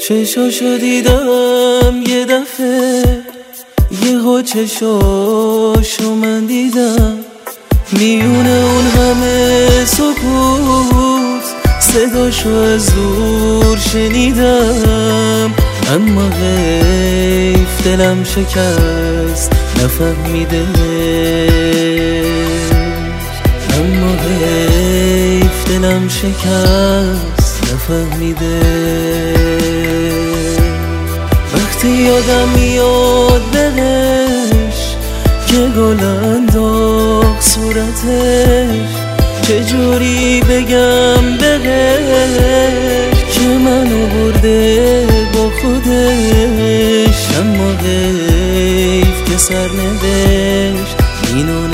چشاشو دیدم یه دفعه، یهو چشاشو من دیدم، میونه اون همه سکوت صداشو از دور شنیدم. اما حیف دلم شکست نفهمیده، اما حیف دلم شکست نفهمیده. وقتی یادم میاد بهش که گل انداخت صورتش، چجوری بگم بهش که منو برده با خودش. اما حیف که سرنوشت اینو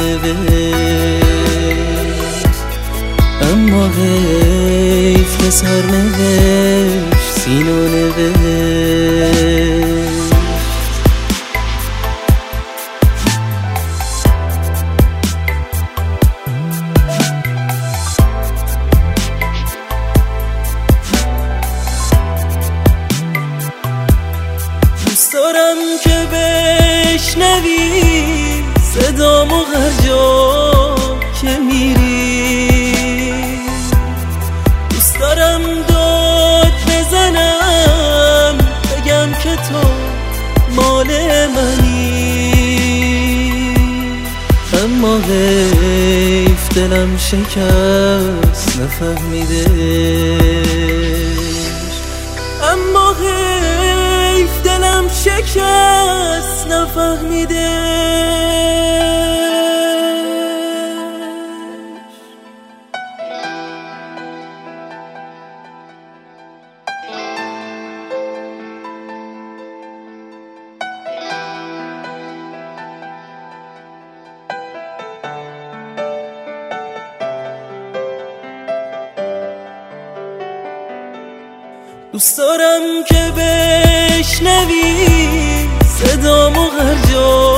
نوشت، اما حیف که سرنوشت اینو نوشت. دوست دارم که بشنوی صدامو هر جا که میری، دوست دارم داد بزنم بگم که تو مال منی. اما حیف دلم شکست نفهمیده، اما حیف دلم شکست نفهمیده. دوست دارم که بشنوی صدامو هر جا